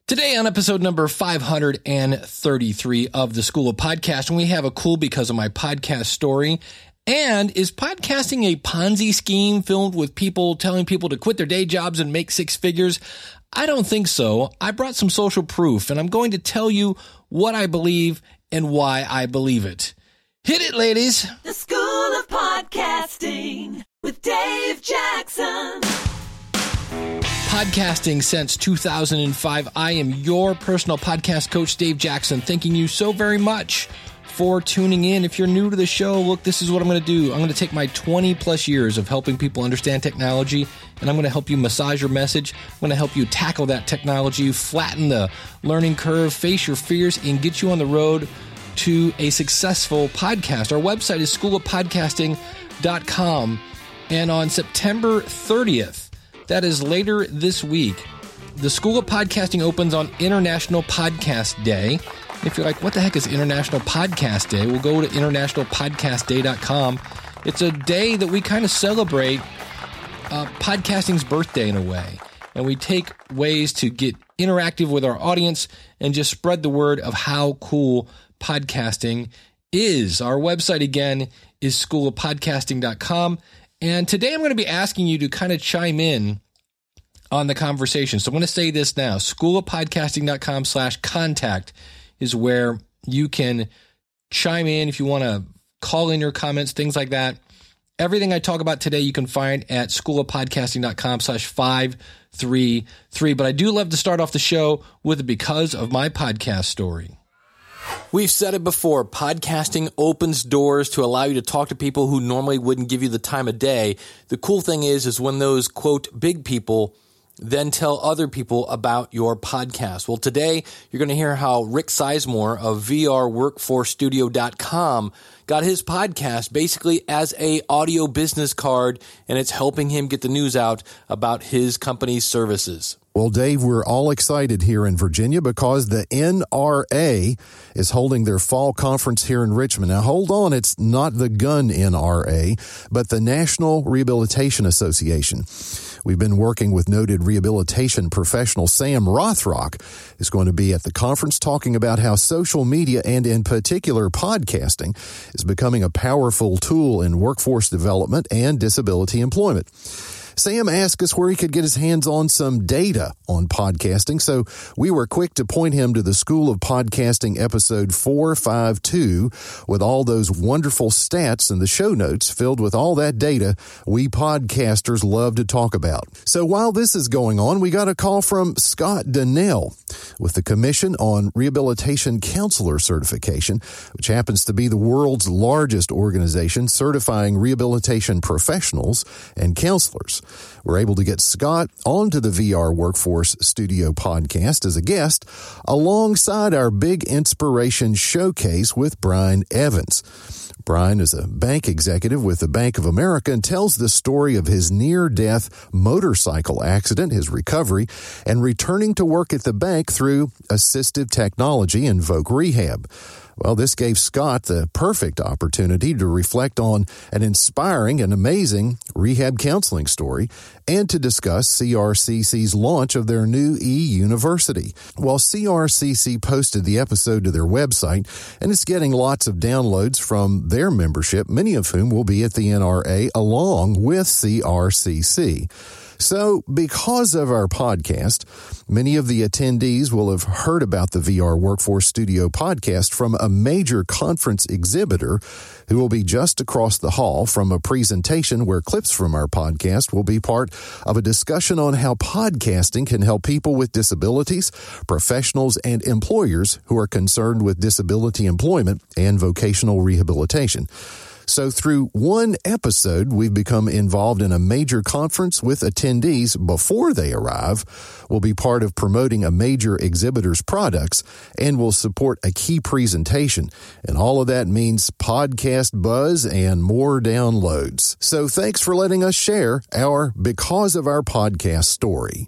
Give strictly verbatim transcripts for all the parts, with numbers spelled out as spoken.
Today on episode number five hundred thirty-three of the School of Podcasting, we have a cool because of my podcast story. And is podcasting a Ponzi scheme filled with people telling people to quit their day jobs and make six figures? I don't think so. I brought some social proof, and I'm going to tell you what I believe and why I believe it. Hit it, ladies. The School of Podcasting with Dave Jackson. Podcasting since two thousand five. I am your personal podcast coach, Dave Jackson, thanking you so very much for tuning in. If you're new to the show, look, this is what I'm going to do. I'm going to take my twenty plus years of helping people understand technology, and I'm going to help you massage your message. I'm going to help you tackle that technology, flatten the learning curve, face your fears, and get you on the road to a successful podcast. Our website is school of podcasting dot com, and on September thirtieth, that is later this week, the School of Podcasting opens on International Podcast Day. If you're like, what the heck is International Podcast Day? We'll go to international podcast day dot com. It's a day that we kind of celebrate uh, podcasting's birthday in a way. And we take ways to get interactive with our audience and just spread the word of how cool podcasting is. Our website, again, is school of podcasting dot com. And today I'm going to be asking you to kind of chime in on the conversation. So I'm going to say this now. school of podcasting dot com slash contact is where you can chime in if you want to call in your comments, things like that. Everything I talk about today you can find at school of podcasting dot com slash five three three. But I do love to start off the show with a because of my podcast story. We've said it before, podcasting opens doors to allow you to talk to people who normally wouldn't give you the time of day. The cool thing is, is when those, quote, big people then tell other people about your podcast. Well, today you're going to hear how Rick Sizemore of V R workforce studio dot com got his podcast basically as a audio business card, and it's helping him get the news out about his company's services. Well, Dave, we're all excited here in Virginia because the N R A is holding their fall conference here in Richmond. Now, hold on. It's not the gun N R A, but the National Rehabilitation Association. We've been working with noted rehabilitation professional Sam Rothrock is going to be at the conference talking about how social media and in particular podcasting is becoming a powerful tool in workforce development and disability employment. Sam asked us where he could get his hands on some data on podcasting, so we were quick to point him to the School of Podcasting episode four fifty-two with all those wonderful stats and the show notes filled with all that data we podcasters love to talk about. So while this is going on, we got a call from Scott Donnell with the Commission on Rehabilitation Counselor Certification, which happens to be the world's largest organization certifying rehabilitation professionals and counselors. We're able to get Scott onto the V R Workforce Studio podcast as a guest alongside our Big Inspiration Showcase with Brian Evans. Brian is a bank executive with the Bank of America and tells the story of his near-death motorcycle accident, his recovery, and returning to work at the bank through assistive technology and Voc Rehab. Well, this gave Scott the perfect opportunity to reflect on an inspiring and amazing rehab counseling story and to discuss C R C C's launch of their new e-university. While C R C C posted the episode to their website, and it's getting lots of downloads from their membership, many of whom will be at the N R A along with C R C C. So, because of our podcast, many of the attendees will have heard about the V R Workforce Studio podcast from a major conference exhibitor who will be just across the hall from a presentation where clips from our podcast will be part of a discussion on how podcasting can help people with disabilities, professionals, and employers who are concerned with disability employment and vocational rehabilitation. So through one episode, we've become involved in a major conference with attendees before they arrive. We'll be part of promoting a major exhibitor's products and will support a key presentation. And all of that means podcast buzz and more downloads. So thanks for letting us share our Because of Our Podcast story.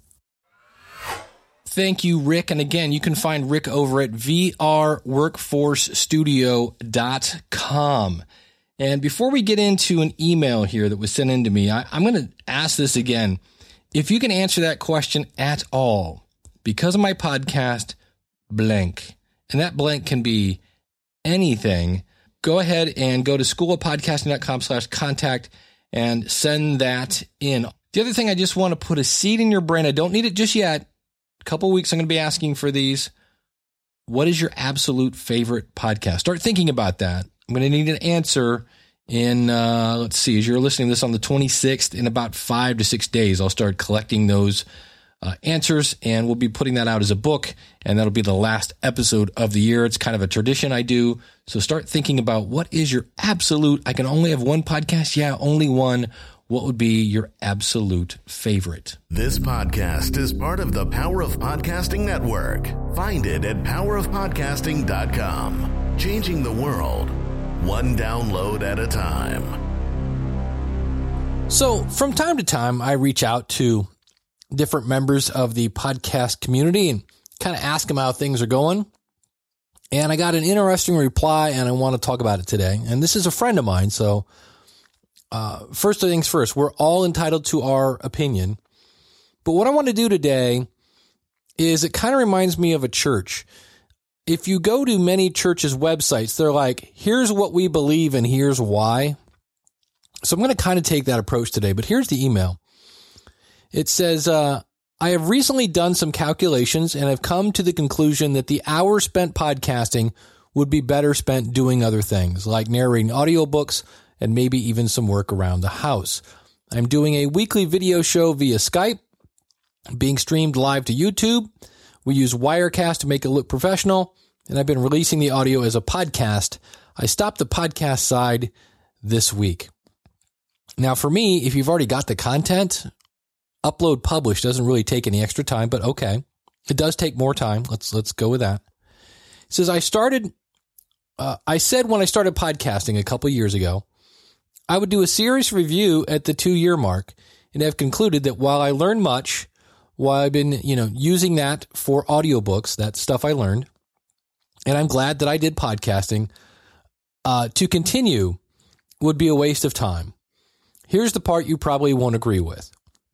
Thank you, Rick. And again, you can find Rick over at V R workforce studio dot com. And before we get into an email here that was sent in to me, I, I'm going to ask this again. If you can answer that question at all, because of my podcast, blank. And that blank can be anything. Go ahead and go to schoolofpodcasting.com slash contact and send that in. The other thing, I just want to put a seed in your brain. I don't need it just yet. A couple of weeks, I'm going to be asking for these. What is your absolute favorite podcast? Start thinking about that. I'm going to need an answer in, uh, let's see, as you're listening to this on the twenty-sixth, in about five to six days, I'll start collecting those uh, answers, and we'll be putting that out as a book, and that'll be the last episode of the year. It's kind of a tradition I do. So start thinking about what is your absolute, I can only have one podcast? Yeah, only one. What would be your absolute favorite? This podcast is part of the Power of Podcasting Network. Find it at power of podcasting dot com. Changing the world, one download at a time. So from time to time, I reach out to different members of the podcast community and kind of ask them how things are going. And I got an interesting reply, and I want to talk about it today. And this is a friend of mine, so Uh, first things first, we're all entitled to our opinion. But what I want to do today is it kind of reminds me of a church. If you go to many churches' websites, they're like, here's what we believe and here's why. So I'm going to kind of take that approach today, but here's the email. It says, uh, I have recently done some calculations and have come to the conclusion that the hour spent podcasting would be better spent doing other things, like narrating audiobooks, and maybe even some work around the house. I'm doing a weekly video show via Skype, being streamed live to YouTube. We use Wirecast to make it look professional, and I've been releasing the audio as a podcast. I stopped the podcast side this week. Now, for me, if you've already got the content, upload publish doesn't really take any extra time, but okay. It does take more time. Let's let's go with that. It says, I started, uh, I said when I started podcasting a couple years ago, I would do a serious review at the two-year mark and have concluded that while I learned much, while I've been, you know, using that for audiobooks, that stuff I learned, and I'm glad that I did podcasting, uh, to continue would be a waste of time. Here's the part you probably won't agree with.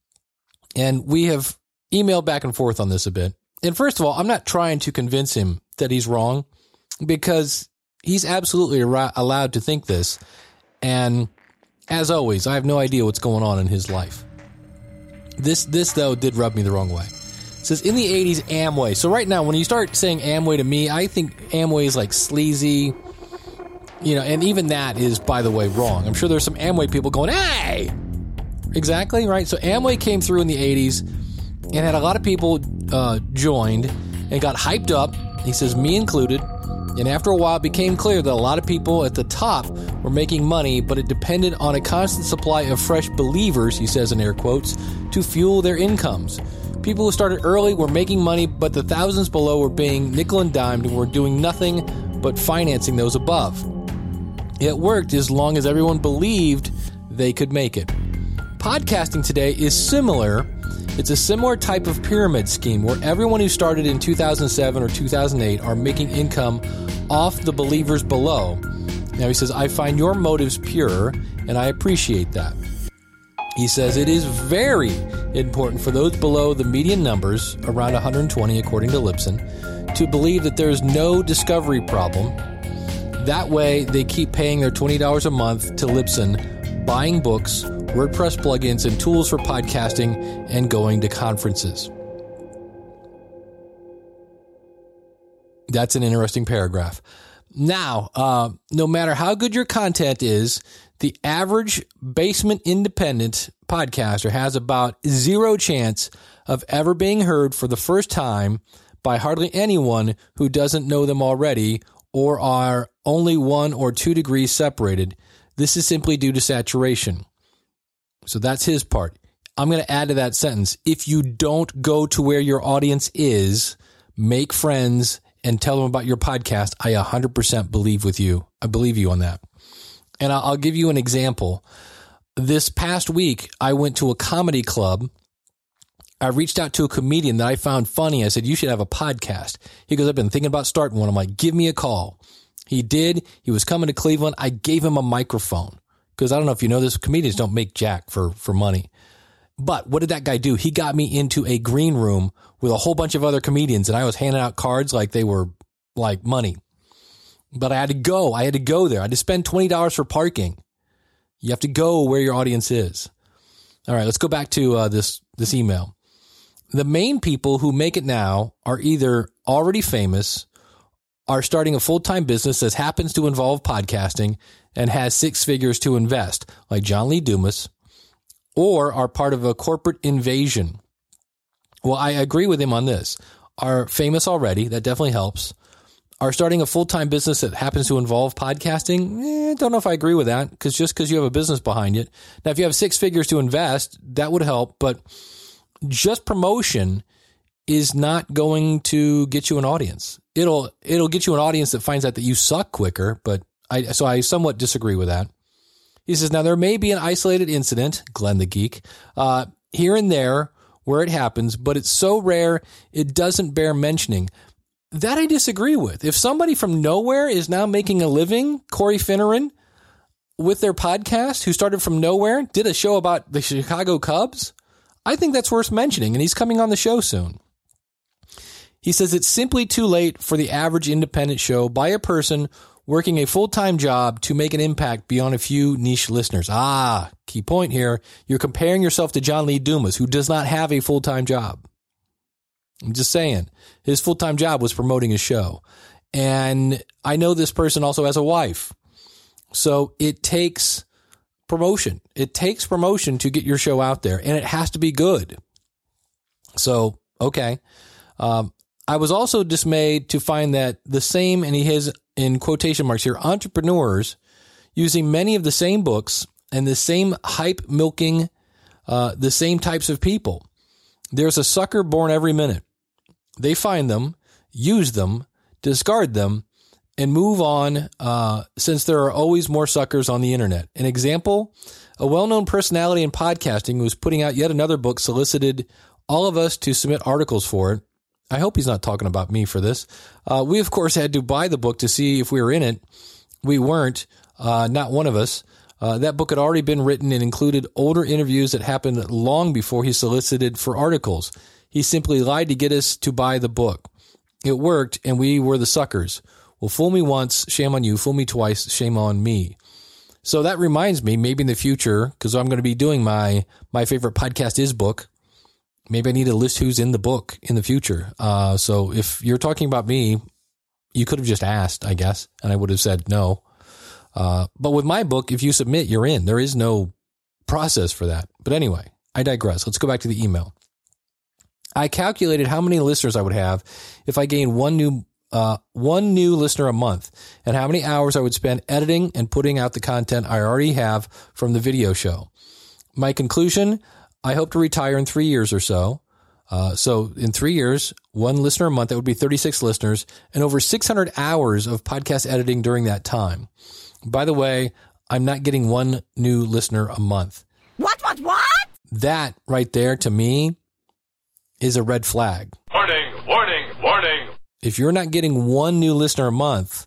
And we have emailed back and forth on this a bit. And first of all, I'm not trying to convince him that he's wrong, because he's absolutely allowed to think this. And as always, I have no idea what's going on in his life. This, this though, did rub me the wrong way. It says, in the eighties, Amway. So right now, when you start saying Amway to me, I think Amway is like sleazy, you know, and even that is, by the way, wrong. I'm sure there's some Amway people going, hey! Exactly, right? So Amway came through in the eighties and had a lot of people uh, joined and got hyped up. He says, me included. And after a while, it became clear that a lot of people at the top were making money, but it depended on a constant supply of fresh believers, he says in air quotes, to fuel their incomes. People who started early were making money, but the thousands below were being nickel and dimed and were doing nothing but financing those above. It worked as long as everyone believed they could make it. Podcasting today is similar. It's a similar type of pyramid scheme where everyone who started in two thousand seven or two thousand eight are making income off the believers below. Now he says, I find your motives pure, and I appreciate that. He says it is very important for those below the median numbers, around one hundred twenty according to Libsyn, to believe that there is no discovery problem. That way they keep paying their twenty dollars a month to Libsyn, buying books, WordPress plugins, and tools for podcasting, and going to conferences. That's an interesting paragraph. Now, uh, no matter how good your content is, the average basement independent podcaster has about zero chance of ever being heard for the first time by hardly anyone who doesn't know them already or are only one or two degrees separated. This is simply due to saturation. So that's his part. I'm going to add to that sentence. If you don't go to where your audience is, make friends and tell them about your podcast, I one hundred percent believe with you. I believe you on that. And I'll give you an example. This past week, I went to a comedy club. I reached out to a comedian that I found funny. I said, you should have a podcast. He goes, I've been thinking about starting one. I'm like, give me a call. He did. He was coming to Cleveland. I gave him a microphone because I don't know if you know this, comedians don't make jack for, for money. But what did that guy do? He got me into a green room with a whole bunch of other comedians, and I was handing out cards like they were like money. But I had to go. I had to go there. I had to spend twenty dollars for parking. You have to go where your audience is. All right, let's go back to uh, this this email. The main people who make it now are either already famous, are starting a full-time business that happens to involve podcasting and has six figures to invest, like John Lee Dumas, or are part of a corporate invasion. Well, I agree with him on this. Are famous already. That definitely helps. Are starting a full-time business that happens to involve podcasting. Eh, don't know if I agree with that, because just because you have a business behind it. Now, if you have six figures to invest, that would help, but just promotion is not going to get you an audience. It'll it'll get you an audience that finds out that you suck quicker, but I so I somewhat disagree with that. He says, now there may be an isolated incident, Glenn the Geek, uh, here and there where it happens, but it's so rare it doesn't bear mentioning. That I disagree with. If somebody from nowhere is now making a living, Corey Finneran, with their podcast, who started from nowhere, did a show about the Chicago Cubs, I think that's worth mentioning, and he's coming on the show soon. He says it's simply too late for the average independent show by a person working a full-time job to make an impact beyond a few niche listeners. Ah, key point here. You're comparing yourself to John Lee Dumas, who does not have a full-time job. I'm just saying, his full-time job was promoting his show. And I know this person also has a wife. So it takes promotion. It takes promotion to get your show out there, and it has to be good. So, okay. Um, I was also dismayed to find that the same, and he has in quotation marks here, entrepreneurs using many of the same books and the same hype milking, uh, the same types of people. There's a sucker born every minute. They find them, use them, discard them, and move on, uh, since there are always more suckers on the internet. An example, a well-known personality in podcasting who was putting out yet another book solicited all of us to submit articles for it. I hope he's not talking about me for this. Uh, we, of course, had to buy the book to see if we were in it. We weren't, uh, not one of us. Uh, that book had already been written and included older interviews that happened long before he solicited for articles. He simply lied to get us to buy the book. It worked, and we were the suckers. Well, fool me once, shame on you. Fool me twice, shame on me. So that reminds me, maybe in the future, because I'm going to be doing my My Favorite Podcast Is book, maybe I need to list who's in the book in the future. Uh, so if you're talking about me, you could have just asked, I guess, and I would have said no. Uh, but with my book, if you submit, you're in. There is no process for that. But anyway, I digress. Let's go back to the email. I calculated how many listeners I would have if I gained one new uh, one new listener a month, and how many hours I would spend editing and putting out the content I already have from the video show. My conclusion, I hope to retire in three years or so. Uh, so in three years, one listener a month, that would be thirty-six listeners, and over six hundred hours of podcast editing during that time. By the way, I'm not getting one new listener a month. What, what, what? That right there, to me, is a red flag. Warning, warning, warning. If you're not getting one new listener a month,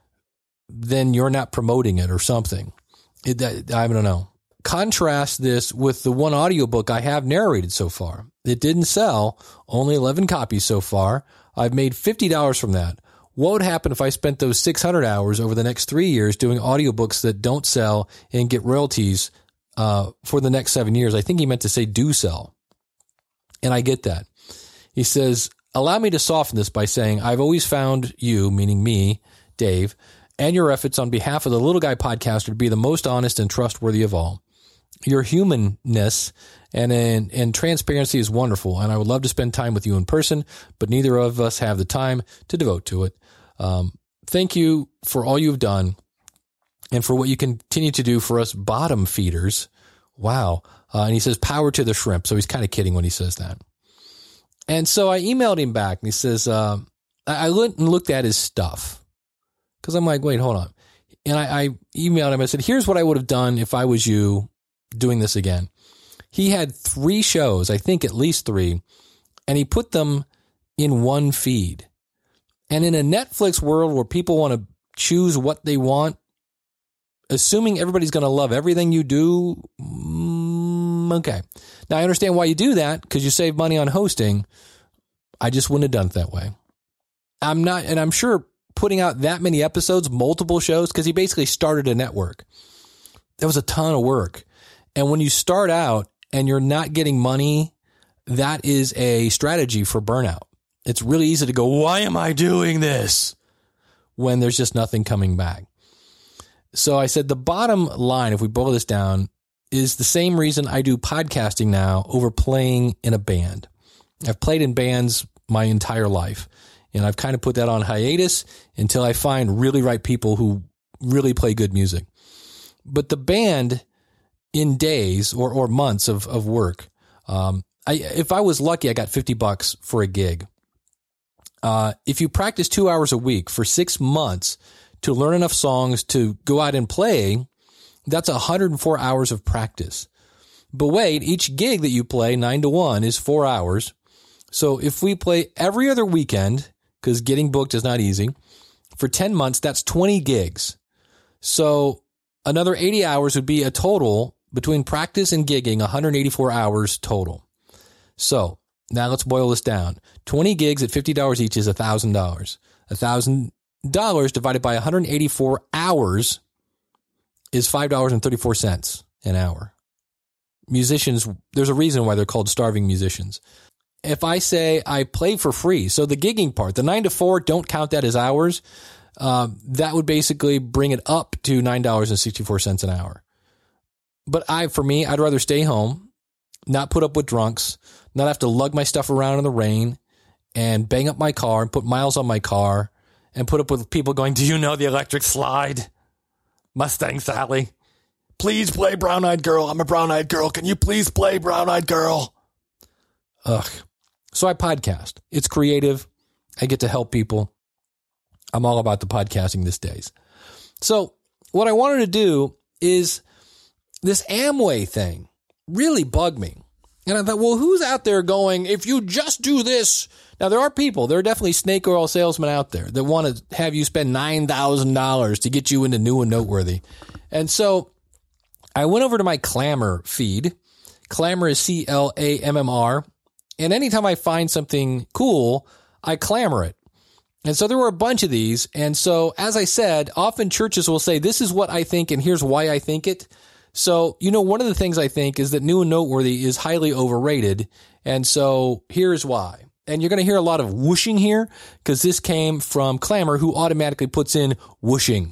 then you're not promoting it or something. It, I don't know. Contrast this with the one audiobook I have narrated so far. It didn't sell, only eleven copies so far. I've made fifty dollars from that. What would happen if I spent those six hundred hours over the next three years doing audiobooks that don't sell and get royalties uh, for the next seven years? I think he meant to say do sell. And I get that. He says, allow me to soften this by saying, I've always found you, meaning me, Dave, and your efforts on behalf of the Little Guy podcaster to be the most honest and trustworthy of all. Your humanness and, and, and transparency is wonderful, and I would love to spend time with you in person, but neither of us have the time to devote to it. Um, thank you for all you've done and for what you continue to do for us bottom feeders. Wow. Uh, and he says, power to the shrimp. So he's kind of kidding when he says that. And so I emailed him back, and he says, uh, I, I went and looked at his stuff because I'm like, wait, hold on. And I, I emailed him. I said, here's what I would have done if I was you doing this again. He had three shows, I think at least three, and he put them in one feed. And in a Netflix world where people want to choose what they want, assuming everybody's going to love everything you do, mm, Um, okay. Now I understand why you do that because you save money on hosting. I just wouldn't have done it that way. I'm not, and I'm sure putting out that many episodes, multiple shows, because he basically started a network. That was a ton of work. And when you start out and you're not getting money, that is a strategy for burnout. It's really easy to go, why am I doing this? When there's just nothing coming back. So I said the bottom line, if we boil this down, is the same reason I do podcasting now over playing in a band. I've played in bands my entire life, and I've kind of put that on hiatus until I find really right people who really play good music. But the band, in days or, or months of, of work, um, I, if I was lucky, I got fifty bucks for a gig. Uh, if you practice two hours a week for six months to learn enough songs to go out and play, that's one hundred four hours of practice. But wait, each gig that you play, nine to one, is four hours. So if we play every other weekend, because getting booked is not easy, for ten months, that's twenty gigs. So another eighty hours would be a total between practice and gigging, one hundred eighty-four hours total. So now let's boil this down. twenty gigs at fifty dollars each is one thousand dollars. one thousand dollars divided by one hundred eighty-four hours is five dollars and thirty-four cents an hour. Musicians, there's a reason why they're called starving musicians. If I say I play for free, so the gigging part, the nine to four, don't count that as hours. Uh, that would basically bring it up to nine dollars and sixty-four cents an hour. But I, for me, I'd rather stay home, not put up with drunks, not have to lug my stuff around in the rain and bang up my car and put miles on my car and put up with people going, do you know the electric slide? Mustang Sally, please play Brown Eyed Girl. I'm a Brown Eyed Girl. Can you please play Brown Eyed Girl? Ugh. So I podcast. It's creative. I get to help people. I'm all about the podcasting these days. So what I wanted to do is this Amway thing really bugged me. And I thought, well, who's out there going, if you just do this? Now, there are people, there are definitely snake oil salesmen out there that want to have you spend nine thousand dollars to get you into New and Noteworthy. And so I went over to my Clamor feed. Clamor is C L A M M R. And anytime I find something cool, I clamor it. And so there were a bunch of these. And so, as I said, often churches will say, this is what I think, and here's why I think it. So, you know, one of the things I think is that New and Noteworthy is highly overrated. And so here's why. And you're going to hear a lot of whooshing here because this came from Clamor, who automatically puts in whooshing.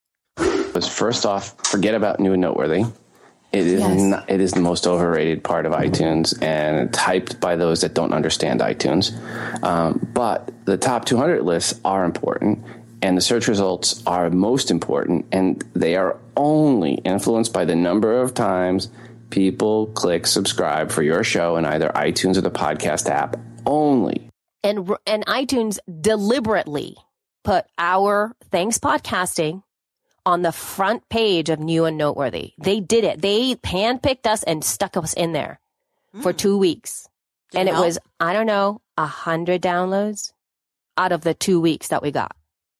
First off, forget about New and Noteworthy. It is yes. not, it is the most overrated part of iTunes, and it's hyped by those that don't understand iTunes. Um, but the top two hundred lists are important, and the search results are most important, and they are only influenced by the number of times people click subscribe for your show in either iTunes or the podcast app only. And and iTunes deliberately put our Thanks Podcasting on the front page of New and Noteworthy. They did it. They handpicked us and stuck us in there mm. for two weeks. Did and it, it was, I don't know, a hundred downloads out of the two weeks that we got.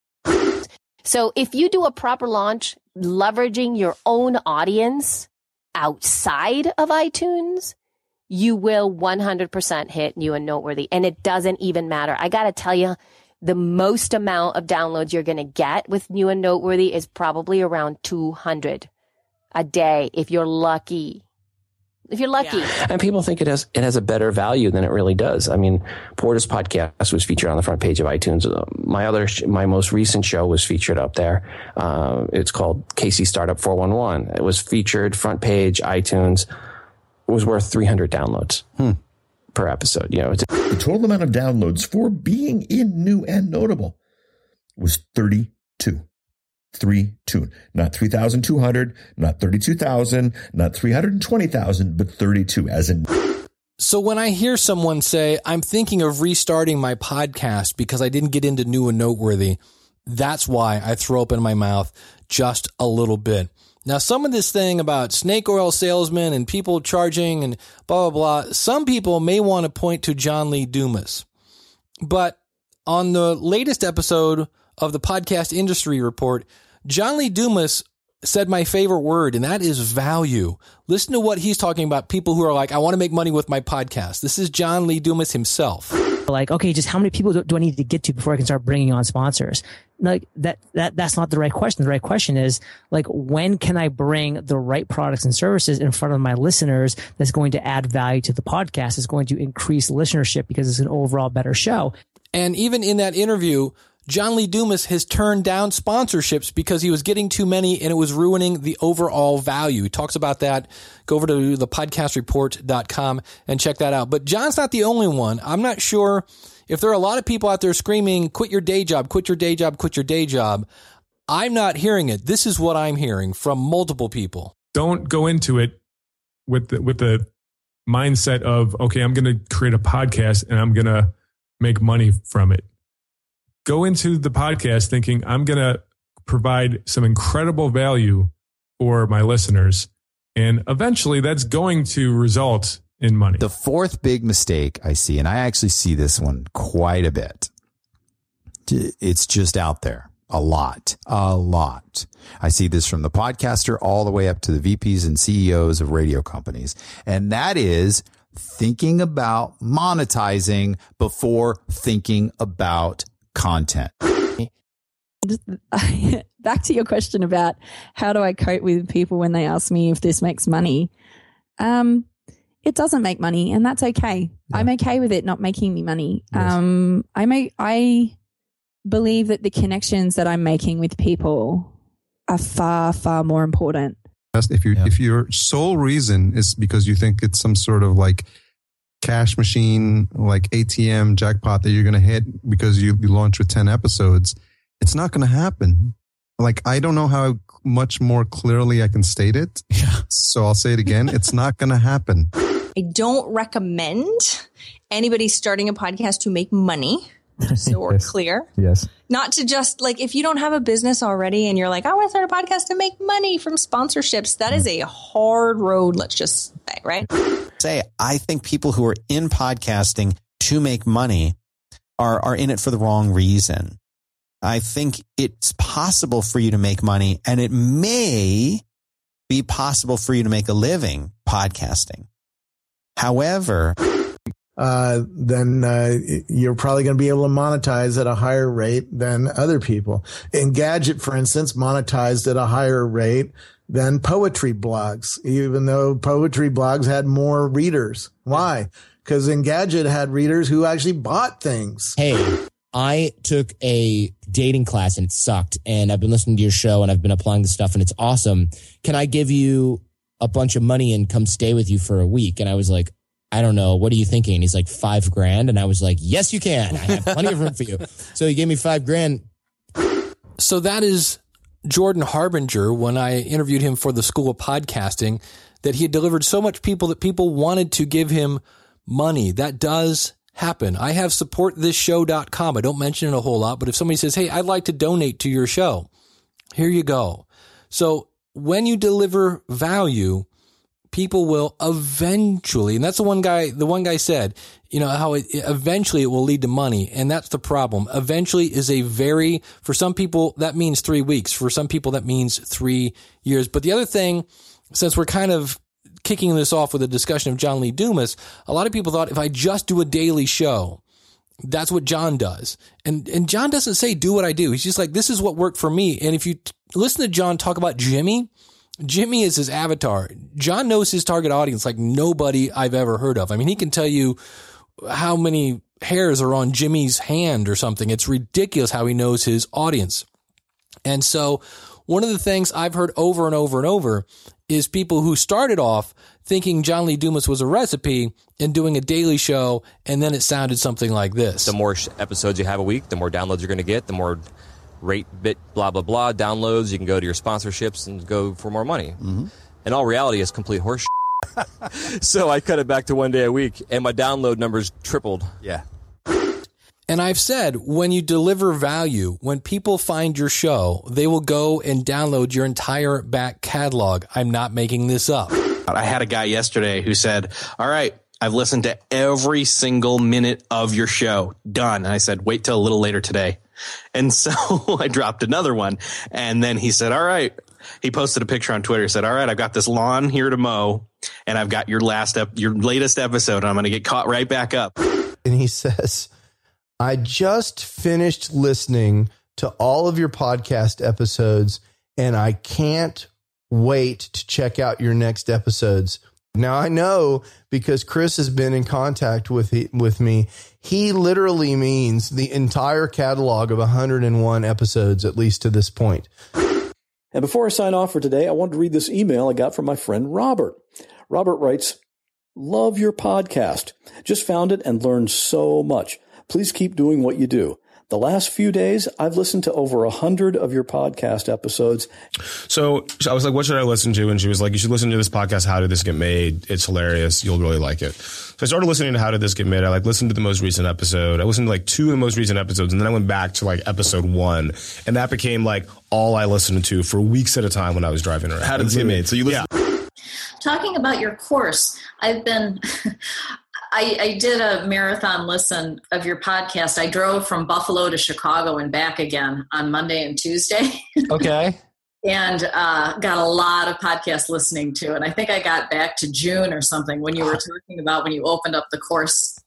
So if you do a proper launch, leveraging your own audience outside of iTunes, you will one hundred percent hit New and Noteworthy. And it doesn't even matter. I got to tell you, the most amount of downloads you're going to get with New and Noteworthy is probably around two hundred a day if you're lucky. If you're lucky. Yeah. And people think it has it has a better value than it really does. I mean, Porter's podcast was featured on the front page of iTunes. My other, my most recent show was featured up there. Uh, it's called K C Startup four one one. It was featured front page iTunes. It was worth three hundred downloads. Hmm. Per episode, you know, it's the total amount of downloads for being in New and Notable was thirty-two. Three two, not three thousand two hundred, not thirty-two thousand, not three hundred twenty thousand, but thirty-two as in. So when I hear someone say, I'm thinking of restarting my podcast because I didn't get into New and Noteworthy, that's why I throw up in my mouth just a little bit. Now, some of this thing about snake oil salesmen and people charging and blah, blah, blah, some people may want to point to John Lee Dumas. But on the latest episode of the Podcast Industry Report, John Lee Dumas said my favorite word, and that is value. Listen to what he's talking about. People who are like, I want to make money with my podcast. This is John Lee Dumas himself. Like, okay, just how many people do, do I need to get to before I can start bringing on sponsors? Like that, that, that's not the right question. The right question is like, when can I bring the right products and services in front of my listeners that's going to add value to the podcast, is going to increase listenership because it's an overall better show. And even in that interview, John Lee Dumas has turned down sponsorships because he was getting too many and it was ruining the overall value. He talks about that. Go over to the podcast report dot com and check that out. But John's not the only one. I'm not sure if there are a lot of people out there screaming, quit your day job, quit your day job, quit your day job. I'm not hearing it. This is what I'm hearing from multiple people. Don't go into it with the, with the mindset of, okay, I'm going to create a podcast and I'm going to make money from it. Go into the podcast thinking I'm going to provide some incredible value for my listeners. And eventually that's going to result in money. The fourth big mistake I see, and I actually see this one quite a bit. It's just out there a lot, a lot. I see this from the podcaster all the way up to the V Ps and C E Os of radio companies. And that is thinking about monetizing before thinking about content. Back to your question about how do I cope with people when they ask me if this makes money. Um, it doesn't make money, and that's okay. Yeah. I'm okay with it not making me money. Yes. Um, I may, I believe that the connections that I'm making with people are far, far more important. If you, yeah. if your sole reason is because you think it's some sort of like cash machine, like A T M jackpot that you're going to hit because you, you launch with ten episodes, it's not going to happen. Like, I don't know how much more clearly I can state it. Yeah. So I'll say it again. It's not going to happen. I don't recommend anybody starting a podcast to make money. So we're yes. clear. Yes. Not to just like, if you don't have a business already and you're like, I want to start a podcast to make money from sponsorships, that is a hard road. Let's just say, right? Say, I think people who are in podcasting to make money are, are in it for the wrong reason. I think it's possible for you to make money, and it may be possible for you to make a living podcasting. However, Uh, then uh, you're probably going to be able to monetize at a higher rate than other people. Engadget, for instance, monetized at a higher rate than poetry blogs, even though poetry blogs had more readers. Why? Because Engadget had readers who actually bought things. Hey, I took a dating class and it sucked, and I've been listening to your show and I've been applying the stuff and it's awesome. Can I give you a bunch of money and come stay with you for a week? And I was like, I don't know. What are you thinking? And he's like, five grand. And I was like, yes, you can. I have plenty of room for you. So he gave me five grand. So that is Jordan Harbinger, when I interviewed him for the School of Podcasting, that he had delivered so much people that people wanted to give him money. That does happen. I have support this show dot com. I don't mention it a whole lot, but if somebody says, hey, I'd like to donate to your show, here you go. So when you deliver value, people will eventually, and that's the one guy, the one guy said, you know, how it, eventually it will lead to money. And that's the problem. Eventually is a very, for some people, that means three weeks. For some people, that means three years. But the other thing, since we're kind of kicking this off with a discussion of John Lee Dumas, a lot of people thought if I just do a daily show, that's what John does. And, and John doesn't say, do what I do. He's just like, this is what worked for me. And if you t- listen to John talk about Jimmy, Jimmy is his avatar. John knows his target audience like nobody I've ever heard of. I mean, he can tell you how many hairs are on Jimmy's hand or something. It's ridiculous how he knows his audience. And so one of the things I've heard over and over and over is people who started off thinking John Lee Dumas was a recipe and doing a daily show, and then it sounded something like this. The more episodes you have a week, the more downloads you're going to get, the more rate, bit, blah, blah, blah, downloads. You can go to your sponsorships and go for more money. Mm-hmm. In all reality, it's complete horse shit. So I cut it back to one day a week, and my download numbers tripled. Yeah. And I've said, when you deliver value, when people find your show, they will go and download your entire back catalog. I'm not making this up. I had a guy yesterday who said, all right, I've listened to every single minute of your show. Done. And I said, wait till a little later today. And so I dropped another one. And then he said, all right, he posted a picture on Twitter. He said, all right, I've got this lawn here to mow and I've got your last, ep- your latest episode. And I'm going to get caught right back up. And he says, I just finished listening to all of your podcast episodes and I can't wait to check out your next episodes. Now I know because Chris has been in contact with he, with me. He literally means the entire catalog of one hundred one episodes, at least to this point. And before I sign off for today, I wanted to read this email I got from my friend Robert. Robert writes, love your podcast. Just found it and learned so much. Please keep doing what you do. The last few days, I've listened to over a hundred of your podcast episodes. So I was like, what should I listen to? And she was like, you should listen to this podcast, How Did This Get Made? It's hilarious. You'll really like it. So I started listening to How Did This Get Made? I like listened to the most recent episode. I listened to like two of the most recent episodes. And then I went back to like episode one. And that became like all I listened to for weeks at a time when I was driving around. How Did This Get Made? So you listen. Yeah. Talking about your course, I've been... I, I did a marathon listen of your podcast. I drove from Buffalo to Chicago and back again on Monday and Tuesday. Okay. and uh, got a lot of podcast listening to. And I think I got back to June or something when you were talking about when you opened up the course.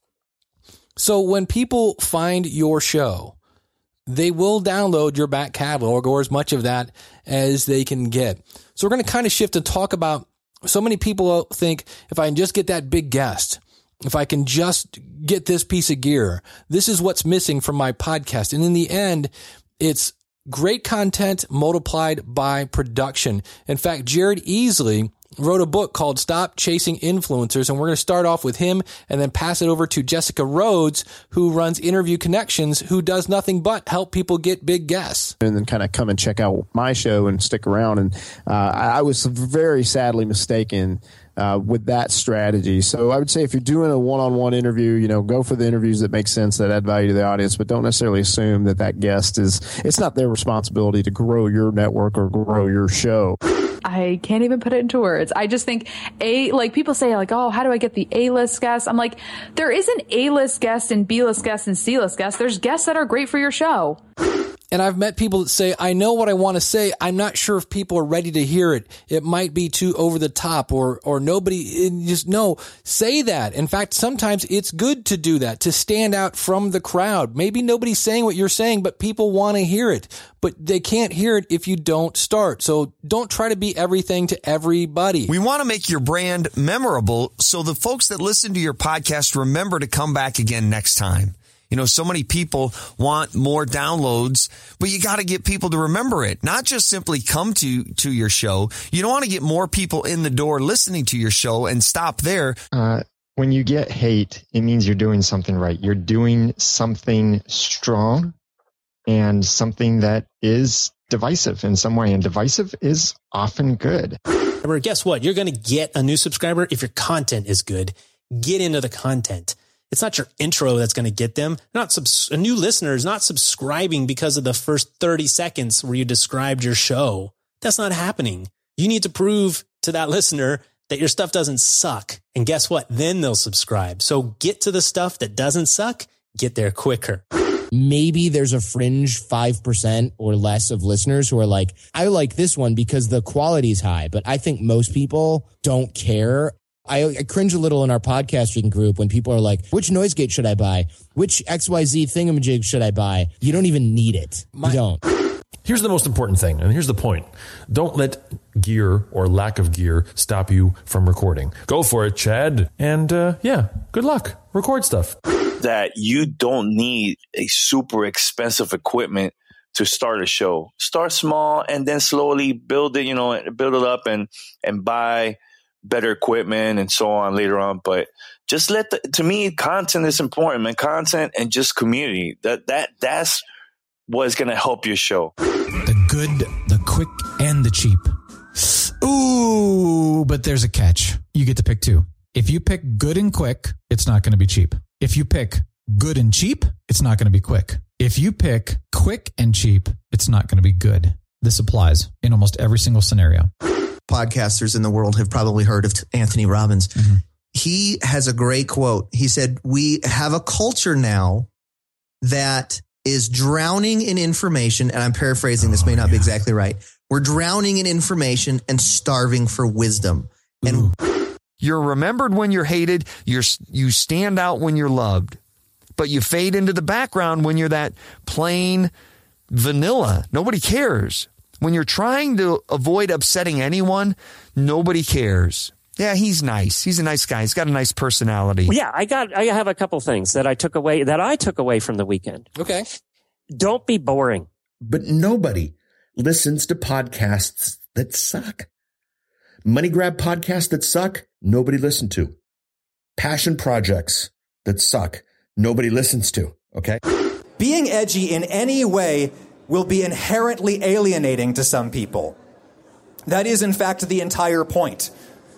So when people find your show, they will download your back catalog or as much of that as they can get. So we're going to kind of shift and talk about, so many people think if I can just get that big guest, if I can just get this piece of gear, this is what's missing from my podcast. And in the end, it's great content multiplied by production. In fact, Jared Easley wrote a book called Stop Chasing Influencers. And we're going to start off with him and then pass it over to Jessica Rhodes, who runs Interview Connections, who does nothing but help people get big guests. And then kind of come and check out my show and stick around. And uh, I was very sadly mistaken Uh, with that strategy. So I would say if you're doing a one-on-one interview, you know, go for the interviews that make sense, that add value to the audience, but don't necessarily assume that that guest is, it's not their responsibility to grow your network or grow your show. I can't even put it into words. I just think a, like people say like, oh, how do I get the A-list guests? I'm like, there isn't A-list guests and B-list guests and C-list guests. There's guests that are great for your show. And I've met people that say, I know what I want to say. I'm not sure if people are ready to hear it. It might be too over the top or, or nobody just no, say that. In fact, sometimes it's good to do that, to stand out from the crowd. Maybe nobody's saying what you're saying, but people want to hear it, but they can't hear it if you don't start. So don't try to be everything to everybody. We want to make your brand memorable so the folks that listen to your podcast remember to come back again next time. You know, so many people want more downloads, but you got to get people to remember it, not just simply come to, to your show. You don't want to get more people in the door listening to your show and stop there. Uh, when you get hate, it means you're doing something right. You're doing something strong and something that is divisive in some way, and divisive is often good. Guess what? You're going to get a new subscriber if your content is good. Get into the content. It's not your intro that's going to get them. Not subs- a new listener is not subscribing because of the first thirty seconds where you described your show. That's not happening. You need to prove to that listener that your stuff doesn't suck. And guess what? Then they'll subscribe. So get to the stuff that doesn't suck. Get there quicker. Maybe there's a fringe five percent or less of listeners who are like, I like this one because the quality is high, but I think most people don't care. I, I cringe a little in our podcasting group when people are like, which noise gate should I buy? Which X Y Z thingamajig should I buy? You don't even need it. You don't. Here's the most important thing, and here's the point. Don't let gear or lack of gear stop you from recording. Go for it, Chad. And uh, yeah, good luck. Record stuff. That you don't need a super expensive equipment to start a show. Start small and then slowly build it, you know, build it up and, and buy better equipment and so on later on. But just let the, to me, content is important, man. Content and just community. That, that, that's what's going to help your show. The good, the quick, and the cheap. Ooh, but there's a catch. You get to pick two. If you pick good and quick, it's not going to be cheap. If you pick good and cheap, it's not going to be quick. If you pick quick and cheap, it's not going to be good. This applies in almost every single scenario. Podcasters in the world have probably heard of Anthony Robbins. Mm-hmm. He has a great quote. He said, we have a culture now that is drowning in information, and I'm paraphrasing, this may not be exactly right. We're drowning in information and starving for wisdom. And you're remembered when you're hated. You're, you stand out when you're loved, but you fade into the background when you're that plain vanilla. Nobody cares. When you're trying to avoid upsetting anyone, nobody cares. Yeah, he's nice. He's a nice guy. He's got a nice personality. Yeah, I got. I have a couple things that I took away that I took away from the weekend. Okay. Don't be boring. But nobody listens to podcasts that suck. Money grab podcasts that suck, nobody listens to. Passion projects that suck, nobody listens to. Okay. Being edgy in any way will be inherently alienating to some people. That is, in fact, the entire point.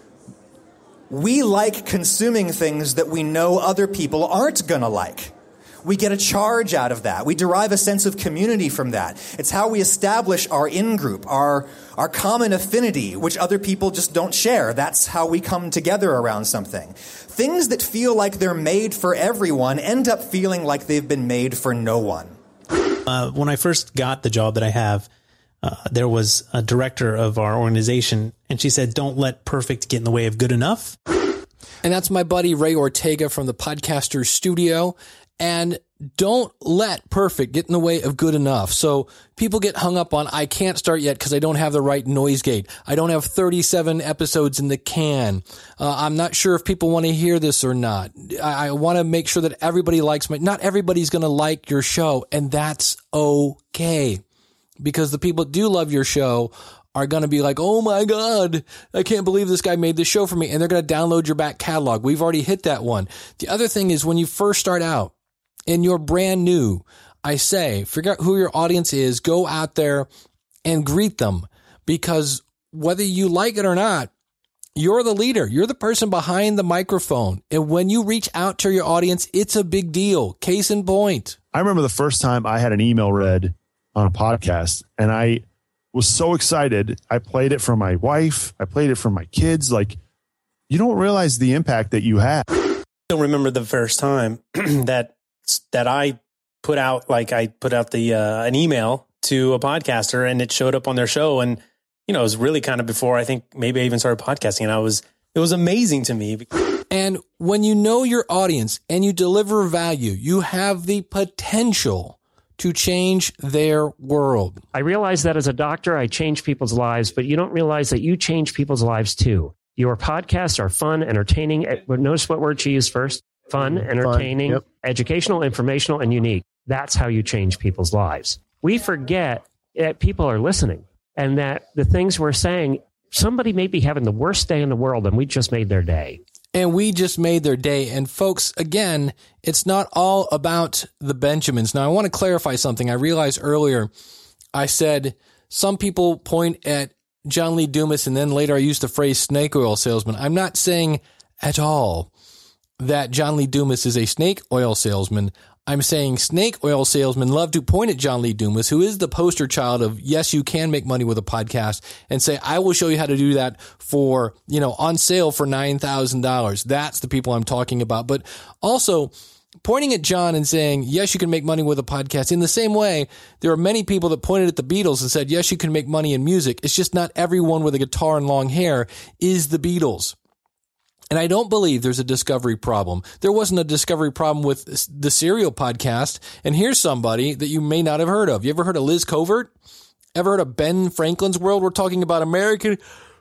We like consuming things that we know other people aren't gonna like. We get a charge out of that. We derive a sense of community from that. It's how we establish our in-group, our, our common affinity, which other people just don't share. That's how we come together around something. Things that feel like they're made for everyone end up feeling like they've been made for no one. Uh, when I first got the job that I have, uh, there was a director of our organization, and she said, don't let perfect get in the way of good enough. And that's my buddy Ray Ortega from the Podcaster Studio. And don't let perfect get in the way of good enough. So people get hung up on, I can't start yet because I don't have the right noise gate. I don't have thirty-seven episodes in the can. Uh, I'm not sure if people want to hear this or not. I, I want to make sure that everybody likes my, not everybody's going to like your show. And that's okay. Because the people that do love your show are going to be like, oh my God, I can't believe this guy made this show for me. And they're going to download your back catalog. We've already hit that one. The other thing is when you first start out and you're brand new, I say, figure out who your audience is, go out there and greet them, because whether you like it or not, you're the leader. You're the person behind the microphone. And when you reach out to your audience, it's a big deal. Case in point. I remember the first time I had an email read on a podcast, and I was so excited. I played it for my wife. I played it for my kids. Like, you don't realize the impact that you have. I don't remember the first time that that I put out, like I put out the uh, an email to a podcaster and it showed up on their show. And, you know, it was really kind of before I think maybe I even started podcasting. And I was, it was amazing to me. And when you know your audience and you deliver value, you have the potential to change their world. I realize that as a doctor, I change people's lives, but you don't realize that you change people's lives too. Your podcasts are fun, entertaining. Notice what word you used first. Fun, entertaining, fun, yep. Educational, informational, and unique. That's how you change people's lives. We forget that people are listening and that the things we're saying, somebody may be having the worst day in the world and we just made their day. And we just made their day. And folks, again, it's not all about the Benjamins. Now, I want to clarify something. I realized earlier I said some people point at John Lee Dumas, and then later I used the phrase snake oil salesman. I'm not saying at all that John Lee Dumas is a snake oil salesman. I'm saying snake oil salesmen love to point at John Lee Dumas, who is the poster child of, yes, you can make money with a podcast, and say, I will show you how to do that for, you know, on sale for nine thousand dollars. That's the people I'm talking about. But also pointing at John and saying, yes, you can make money with a podcast. In the same way, there are many people that pointed at the Beatles and said, yes, you can make money in music. It's just not everyone with a guitar and long hair is the Beatles. And I don't believe there's a discovery problem. There wasn't a discovery problem with the Serial podcast. And here's somebody that you may not have heard of. You ever heard of Liz Covert? Ever heard of Ben Franklin's World? We're talking about American,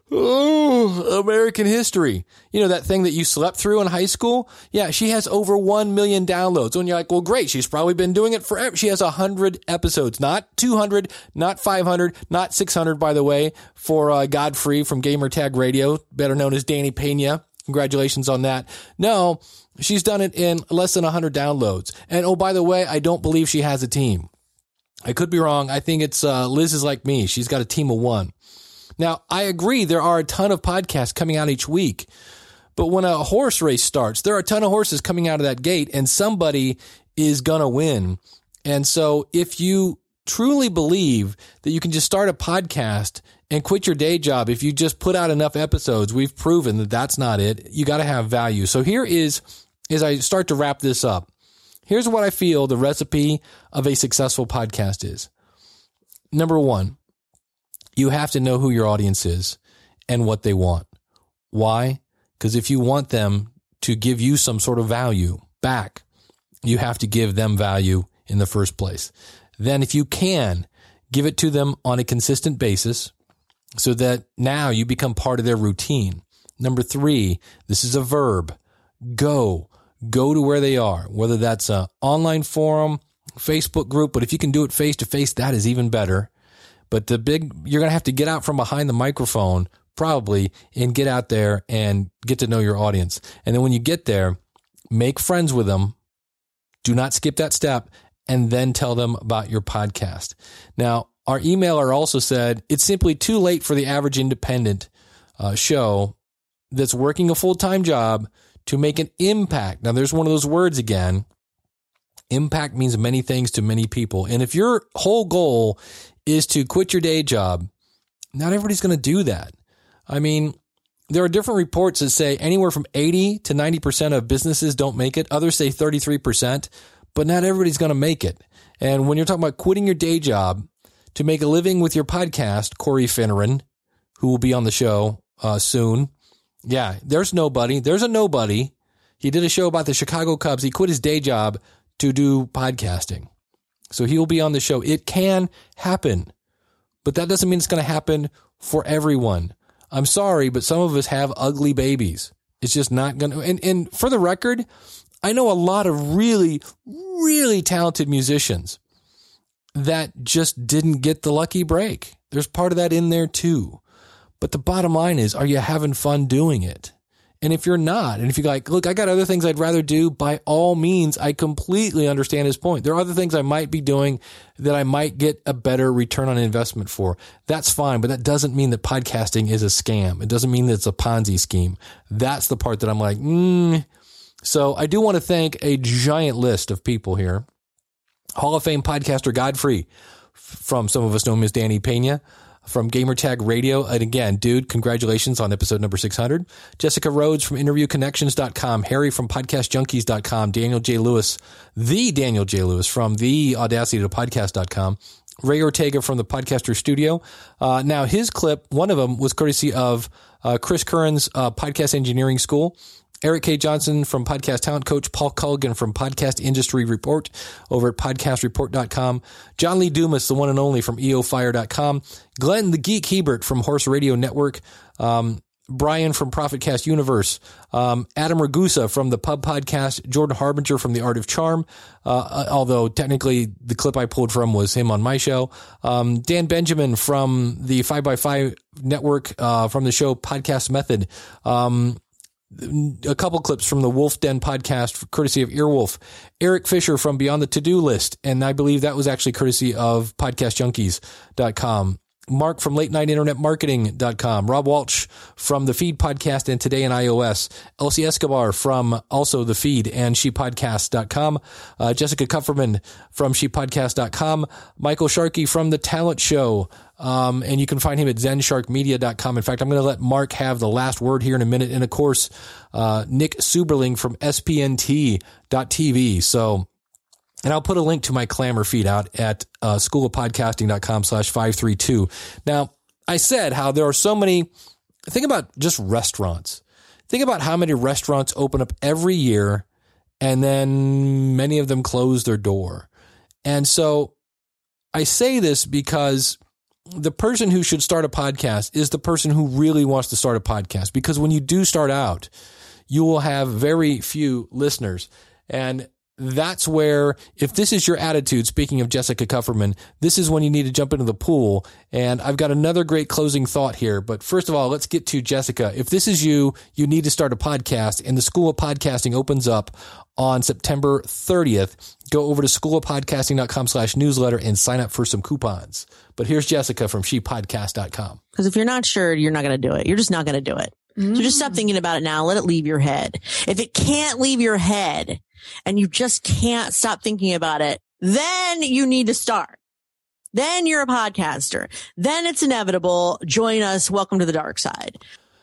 oh, American history. You know, that thing that you slept through in high school? Yeah, she has over one million downloads. And you're like, well, great. She's probably been doing it forever. She has one hundred episodes, not two hundred, not five hundred, not six hundred, by the way, for uh, Godfrey from Gamertag Radio, better known as Danny Pena. Congratulations on that. No, she's done it in less than one hundred downloads. And oh, by the way, I don't believe she has a team. I could be wrong. I think it's uh, Liz is like me. She's got a team of one. Now, I agree there are a ton of podcasts coming out each week. But when a horse race starts, there are a ton of horses coming out of that gate and somebody is going to win. And so if you truly believe that you can just start a podcast and quit your day job if you just put out enough episodes, we've proven that that's not it. You got to have value. So here is, as I start to wrap this up, Here's what I feel the recipe of a successful podcast is. Number one, you have to know who your audience is and what they want. Why? Because if you want them to give you some sort of value back, you have to give them value in the first place. Then if you can, give it to them on a consistent basis so that now you become part of their routine. Number three, this is a verb. Go. Go to where they are, whether that's an online forum, Facebook group, but if you can do it face to face, that is even better. But the big, you're going to have to get out from behind the microphone probably and get out there and get to know your audience. And then when you get there, make friends with them. Do not skip that step, and then tell them about your podcast. Now, our emailer also said it's simply too late for the average independent uh, show that's working a full-time job to make an impact. Now, there's one of those words again. Impact means many things to many people. And if your whole goal is to quit your day job, not everybody's going to do that. I mean, there are different reports that say anywhere from eighty to ninety percent of businesses don't make it. Others say thirty-three percent, but not everybody's going to make it. And when you're talking about quitting your day job to make a living with your podcast, Corey Finneran, who will be on the show uh, soon, yeah, there's nobody. There's a nobody. He did a show about the Chicago Cubs. He quit his day job to do podcasting. So he will be on the show. It can happen, but that doesn't mean it's going to happen for everyone. I'm sorry, but some of us have ugly babies. It's just not going to. And, and for the record, I know a lot of really, really talented musicians that just didn't get the lucky break. There's part of that in there too. But the bottom line is, are you having fun doing it? And if you're not, and if you're like, look, I got other things I'd rather do, by all means, I completely understand his point. There are other things I might be doing that I might get a better return on investment for. That's fine, but that doesn't mean that podcasting is a scam. It doesn't mean that it's a Ponzi scheme. That's the part that I'm like, mm. So I do want to thank a giant list of people here. Hall of Fame podcaster Godfrey, from some of us know him as Danny Pena, from Gamertag Radio. And again, dude, congratulations on episode number six hundred. Jessica Rhodes from interview connections dot com. Harry from podcast junkies dot com. Daniel J. Lewis, the Daniel J. Lewis from the audacity to podcast dot com. Ray Ortega from the Podcaster Studio. Uh, now, his clip, one of them was courtesy of uh, Chris Curran's uh, Podcast Engineering School. Eric K. Johnson from Podcast Talent Coach, Paul Culligan from Podcast Industry Report over at podcast report dot com, John Lee Dumas, the one and only from E O fire dot com, Glenn the Geek Hebert from Horse Radio Network, um, Brian from ProfitCast Universe, um, Adam Ragusa from the Pub Podcast, Jordan Harbinger from The Art of Charm, uh, although technically the clip I pulled from was him on my show, um, Dan Benjamin from the five by five Network, uh, from the show Podcast Method, um, a couple clips from the Wolf Den podcast, courtesy of Earwolf. Eric Fisher from Beyond the To-Do List, and I believe that was actually courtesy of podcast junkies dot com. Mark from late night internet marketing dot com. Rob Walsh from The Feed Podcast and Today in iOS. Elsie Escobar from also The Feed and she podcast dot com. Uh, Jessica Kupferman from she podcast dot com. Michael Sharkey from The Talent Show. Um, and you can find him at zen shark media dot com. In fact, I'm going to let Mark have the last word here in a minute. And of course, uh, Nick Suberling from S P N T dot T V. So, and I'll put a link to my Clamor feed out at uh, school of podcasting dot com slash five three two. Now, I said how there are so many, think about just restaurants. Think about how many restaurants open up every year and then many of them close their door. And so I say this because the person who should start a podcast is the person who really wants to start a podcast, because when you do start out, you will have very few listeners. And that's where, if this is your attitude, speaking of Jessica Kupferman, this is when you need to jump into the pool. And I've got another great closing thought here. But first of all, let's get to Jessica. If this is you, you need to start a podcast, and the School of Podcasting opens up on September thirtieth. Go over to school of podcasting dot com slash newsletter and sign up for some coupons. But here's Jessica from she podcast dot com. Because if you're not sure, you're not going to do it. You're just not going to do it. Mm. So just stop thinking about it now. Let it leave your head. If it can't leave your head and you just can't stop thinking about it, then you need to start. Then you're a podcaster. Then it's inevitable. Join us. Welcome to the dark side.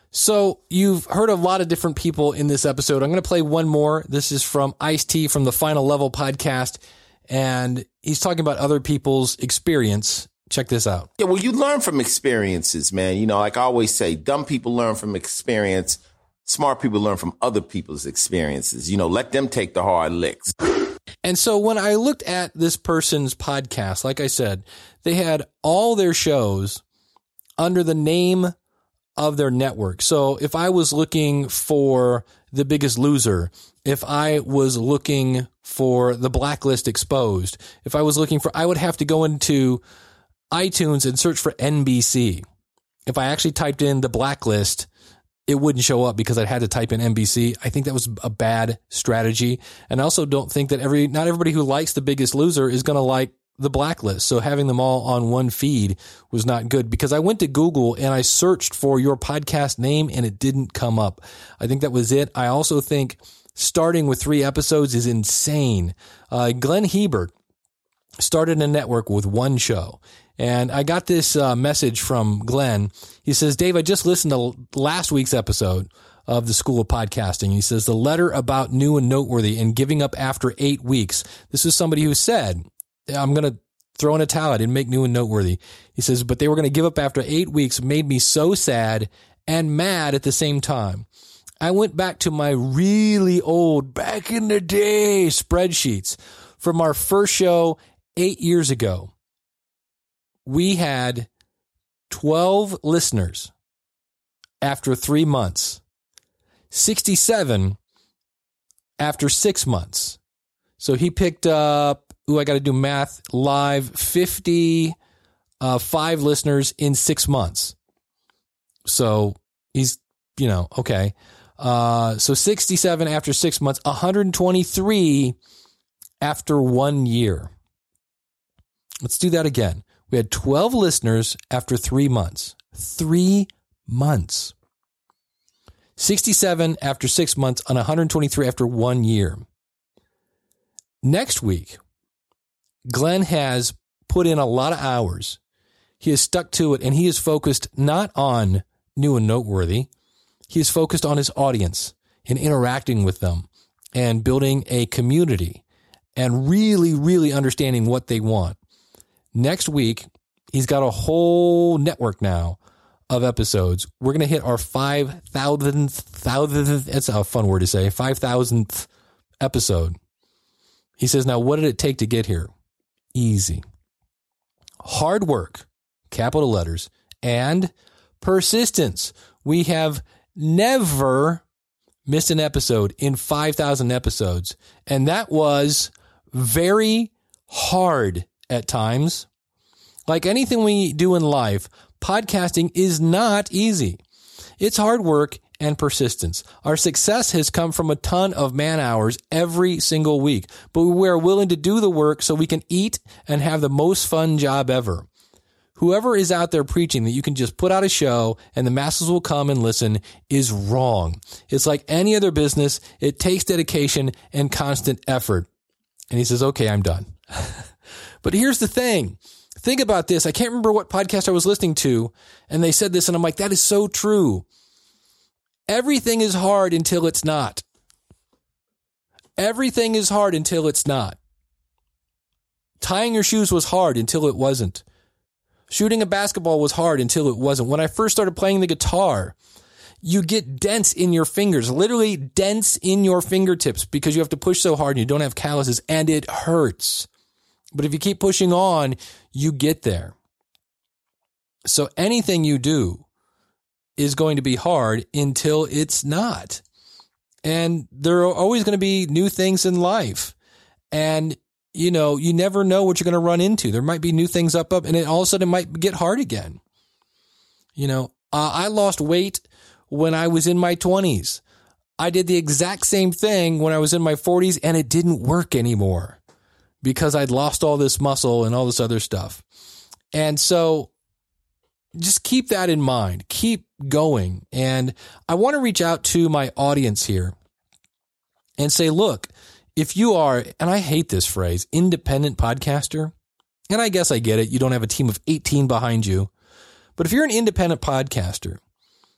So you've heard a lot of different people in this episode. I'm going to play one more. This is from Ice-T from the Final Level podcast, and he's talking about other people's experience. Check this out. Yeah, well, you learn from experiences, man. You know, like I always say, dumb people learn from experience. Smart people learn from other people's experiences. You know, let them take the hard licks. And so when I looked at this person's podcast, like I said, they had all their shows under the name of their network. So if I was looking for The Biggest Loser, if I was looking for The Blacklist Exposed, if I was looking for, I would have to go into iTunes and search for N B C. If I actually typed in The Blacklist, it wouldn't show up because I had to type in N B C. I think that was a bad strategy. And I also don't think that every, not everybody who likes The Biggest Loser is going to like The Blacklist. So having them all on one feed was not good, because I went to Google and I searched for your podcast name and it didn't come up. I think that was it. I also think starting with three episodes is insane. Uh, Glenn Hebert started a network with one show. And I got this uh, message from Glenn. He says, Dave, I just listened to last week's episode of the School of Podcasting. He says, the letter about new and noteworthy and giving up after eight weeks. This is somebody who said, I'm going to throw in a towel. I didn't make new and noteworthy. He says, but they were going to give up after eight weeks, made me so sad and mad at the same time. I went back to my really old, back in the day spreadsheets from our first show eight years ago. We had twelve listeners after three months, sixty-seven after six months. So he picked up, ooh, I got to do math, live, fifty, uh, five listeners in six months. So he's, you know, okay. Uh, so sixty-seven after six months, one hundred twenty-three after one year. Let's do that again. We had twelve listeners after three months. Three months. sixty-seven after six months and one hundred twenty-three after one year. Next week, Glenn has put in a lot of hours. He has stuck to it, and he is focused not on new and noteworthy. He is focused on his audience and interacting with them and building a community and really, really understanding what they want. Next week, he's got a whole network now of episodes. We're going to hit our five thousandth, thousandth, that's a fun word to say, five thousandth episode. He says, now, what did it take to get here? Easy. Hard work, capital letters, and persistence. We have never missed an episode in five thousand episodes, and that was very hard at times. Like anything we do in life, podcasting is not easy. It's hard work and persistence. Our success has come from a ton of man hours every single week, but we are willing to do the work so we can eat and have the most fun job ever. Whoever is out there preaching that you can just put out a show and the masses will come and listen is wrong. It's like any other business. It takes dedication and constant effort. And he says, okay, I'm done. But here's the thing. Think about this. I can't remember what podcast I was listening to, and they said this, and I'm like, that is so true. Everything is hard until it's not. Everything is hard until it's not. Tying your shoes was hard until it wasn't. Shooting a basketball was hard until it wasn't. When I first started playing the guitar, you get dents in your fingers, literally dents in your fingertips because you have to push so hard and you don't have calluses, and it hurts. But if you keep pushing on, you get there. So anything you do is going to be hard until it's not. And there are always going to be new things in life. And, you know, you never know what you're going to run into. There might be new things up, up, and it all of a sudden might get hard again. You know, uh, I lost weight when I was in my twenties. I did the exact same thing when I was in my forties, and it didn't work anymore because I'd lost all this muscle and all this other stuff. And so just keep that in mind. Keep going. And I want to reach out to my audience here and say, look, if you are, and I hate this phrase, independent podcaster, and I guess I get it. You don't have a team of eighteen behind you. But if you're an independent podcaster,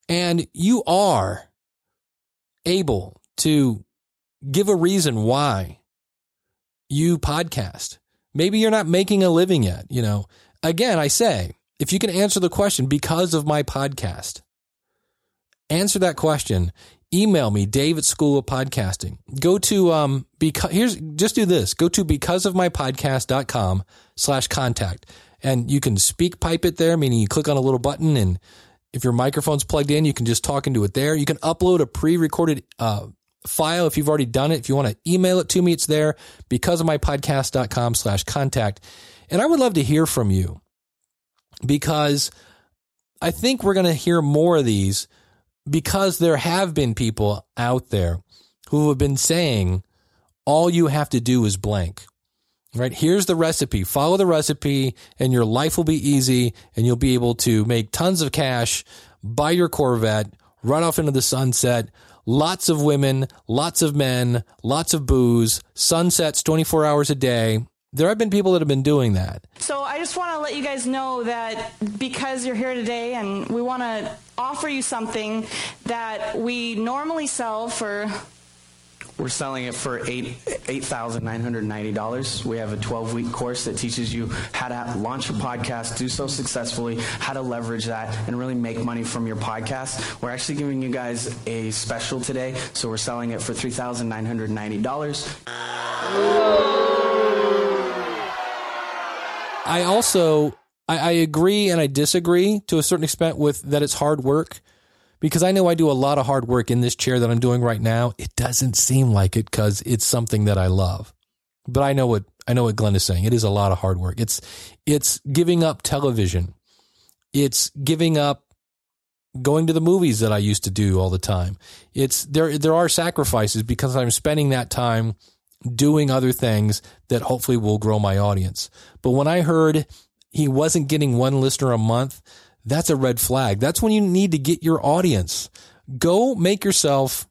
and you are able to give a reason why you podcast. Maybe you're not making a living yet. You know, again, I say, if you can answer the question because of my podcast, answer that question. Email me, Dave at School of Podcasting. Go to, um, because here's, just do this. Go to becauseofmypodcast.com slash contact. And you can speak pipe it there, meaning you click on a little button, and if your microphone's plugged in, you can just talk into it there. You can upload a pre-recorded uh, file if you've already done it. If you want to email it to me, it's there, becauseofmypodcast.com slash contact. And I would love to hear from you, because I think we're going to hear more of these, because there have been people out there who have been saying, all you have to do is blank. Right? Here's the recipe. Follow the recipe and your life will be easy, and you'll be able to make tons of cash, buy your Corvette, run off into the sunset, lots of women, lots of men, lots of booze, sunsets twenty-four hours a day. There have been people that have been doing that. So I just want to let you guys know that because you're here today, and we want to offer you something that we normally sell for... We're selling it for eight eight thousand nine hundred ninety dollars. We have a twelve week course that teaches you how to launch a podcast, do so successfully, how to leverage that, and really make money from your podcast. We're actually giving you guys a special today, so we're selling it for three thousand nine hundred ninety dollars. I also I, I agree and I disagree to a certain extent with that it's hard work. Because I know I do a lot of hard work in this chair that I'm doing right now. It doesn't seem like it because it's something that I love. But I know what I know what Glenn is saying. It is a lot of hard work. It's it's giving up television. It's giving up going to the movies that I used to do all the time. It's there there are sacrifices because I'm spending that time doing other things that hopefully will grow my audience. But when I heard he wasn't getting one listener a month, that's a red flag. That's when you need to get your audience. Go make yourself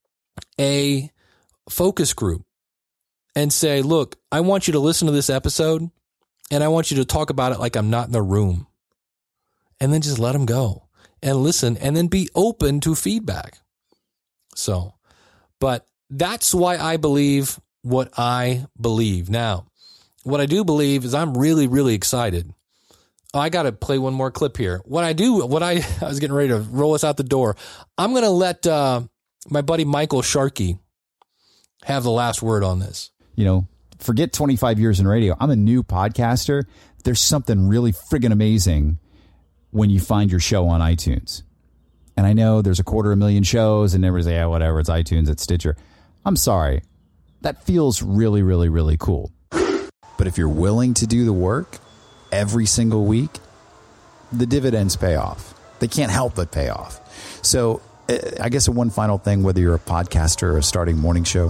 a focus group and say, look, I want you to listen to this episode and I want you to talk about it like I'm not in the room. And then just let them go and listen and then be open to feedback. So, but that's why I believe what I believe. Now, what I do believe is I'm really, really excited. I got to play one more clip here. What I do, what I, I was getting ready to roll us out the door. I'm going to let uh, my buddy Michael Sharkey have the last word on this. You know, forget twenty-five years in radio. I'm a new podcaster. There's something really friggin' amazing when you find your show on iTunes. And I know there's a quarter of a million shows and everybody's like, yeah, whatever, it's iTunes, it's Stitcher. I'm sorry. That feels really, really, really cool. But if you're willing to do the work every single week, the dividends pay off. They can't help but pay off. So I guess one final thing, whether you're a podcaster or a starting morning show,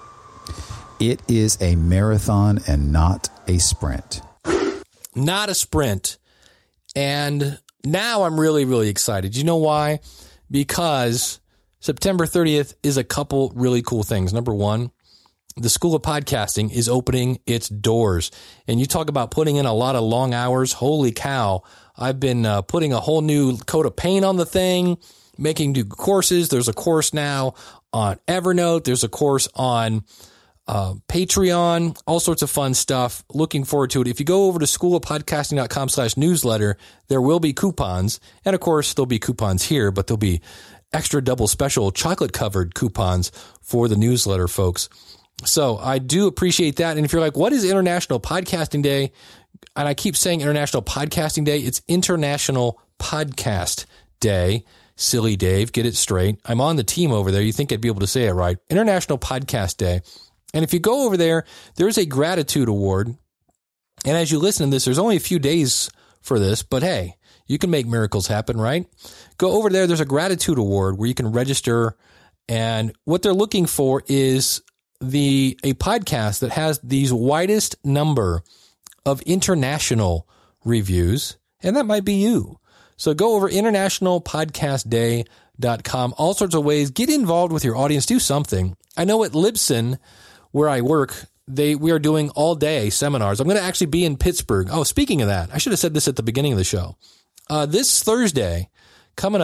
it is a marathon and not a sprint. Not a sprint. And now I'm really, really excited. You know why? Because September thirtieth is a couple really cool things. Number one, the School of Podcasting is opening its doors. And you talk about putting in a lot of long hours. Holy cow. I've been uh, putting a whole new coat of paint on the thing, making new courses. There's a course now on Evernote. There's a course on uh, Patreon, all sorts of fun stuff. Looking forward to it. If you go over to schoolofpodcasting.com slash newsletter, there will be coupons. And of course, there'll be coupons here, but there'll be extra double special chocolate covered coupons for the newsletter folks. So I do appreciate that. And if you're like, what is International Podcasting Day? And I keep saying International Podcasting Day. It's International Podcast Day. Silly Dave, get it straight. I'm on the team over there. You think I'd be able to say it right. International Podcast Day. And if you go over there, there's a gratitude award. And as you listen to this, there's only a few days for this, but hey, you can make miracles happen, right? Go over there. There's a gratitude award where you can register. And what they're looking for is the a podcast that has these widest number of international reviews, and that might be you. So go over international podcast day dot com, all sorts of ways. Get involved with your audience. Do something. I know at Libsyn, where I work, they we are doing all day seminars. I'm going to actually be in Pittsburgh. Oh, speaking of that, I should have said this at the beginning of the show. Uh, this Thursday, coming up,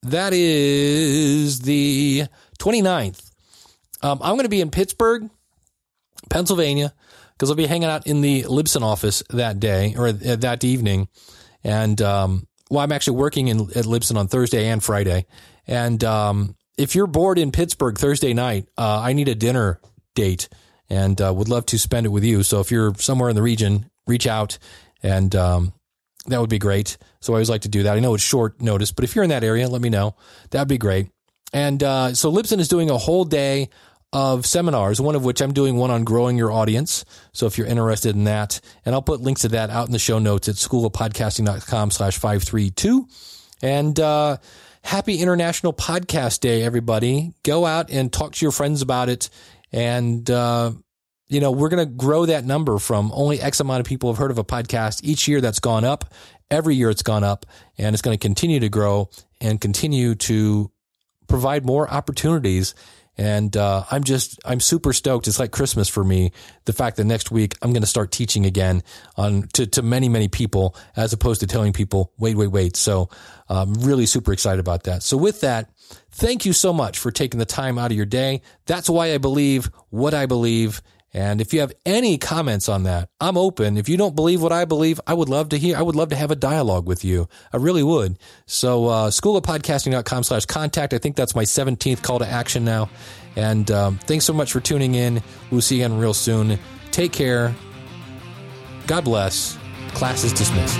that is the twenty-ninth. Um, I'm going to be in Pittsburgh, Pennsylvania, because I'll be hanging out in the Libsyn office that day or that evening. And, um, well, I'm actually working in, at Libsyn on Thursday and Friday. And um, if you're bored in Pittsburgh Thursday night, uh, I need a dinner date and uh, would love to spend it with you. So if you're somewhere in the region, reach out and um, that would be great. So I always like to do that. I know it's short notice, but if you're in that area, let me know. That'd be great. And uh, so Libsyn is doing a whole day of seminars, one of which I'm doing one on growing your audience. So if you're interested in that, and I'll put links to that out in the show notes at schoolofpodcasting.com slash 532. And uh, happy International Podcast Day, everybody. Go out and talk to your friends about it. And, uh, you know, we're going to grow that number from only X amount of people have heard of a podcast. Each year that's gone up. Every year it's gone up. And it's going to continue to grow and continue to provide more opportunities. And uh, I'm just, I'm super stoked. It's like Christmas for me. The fact that next week I'm going to start teaching again on to, to many, many people, as opposed to telling people, wait, wait, wait. So I'm really super excited about that. So with that, thank you so much for taking the time out of your day. That's why I believe what I believe. And if you have any comments on that, I'm open. If you don't believe what I believe, I would love to hear, I would love to have a dialogue with you. I really would. So, uh, schoolofpodcasting.com slash contact. I think that's my seventeenth call to action now. And, um, thanks so much for tuning in. We'll see you again real soon. Take care. God bless. Class is dismissed.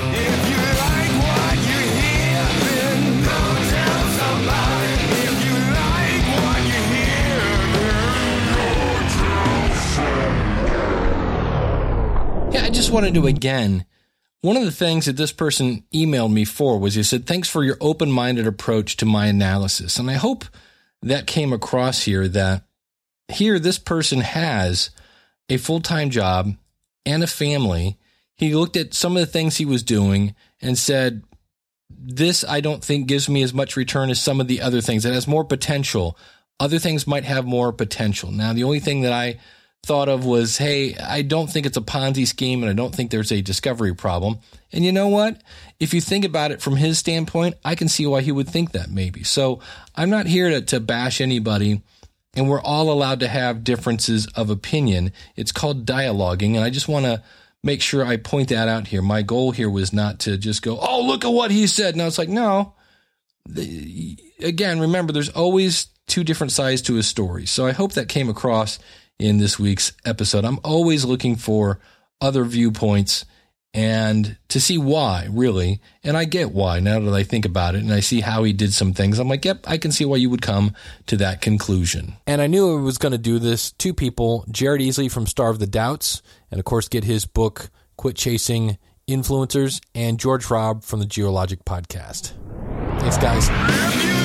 Yeah, I just wanted to, again, one of the things that this person emailed me for was he said, thanks for your open-minded approach to my analysis. And I hope that came across here, that here this person has a full-time job and a family. He looked at some of the things he was doing and said, this I don't think gives me as much return as some of the other things. It has more potential. Other things might have more potential. Now, the only thing that I thought of was, hey, I don't think it's a Ponzi scheme and I don't think there's a discovery problem. And you know what? If you think about it from his standpoint, I can see why he would think that maybe. So I'm not here to, to bash anybody, and we're all allowed to have differences of opinion. It's called dialoguing, and I just want to make sure I point that out here. My goal here was not to just go, oh, look at what he said. No, it's like, no. The, again, remember, there's always two different sides to a story. So I hope that came across in this week's episode. I'm always looking for other viewpoints and to see why, really. And I get why now that I think about it and I see how he did some things. I'm like, yep, I can see why you would come to that conclusion. And I knew I was going to do this. Two people, Jared Easley from Starve the Doubts, and of course, get his book, Quit Chasing Influencers, and George Robb from the Geologic Podcast. Thanks, guys.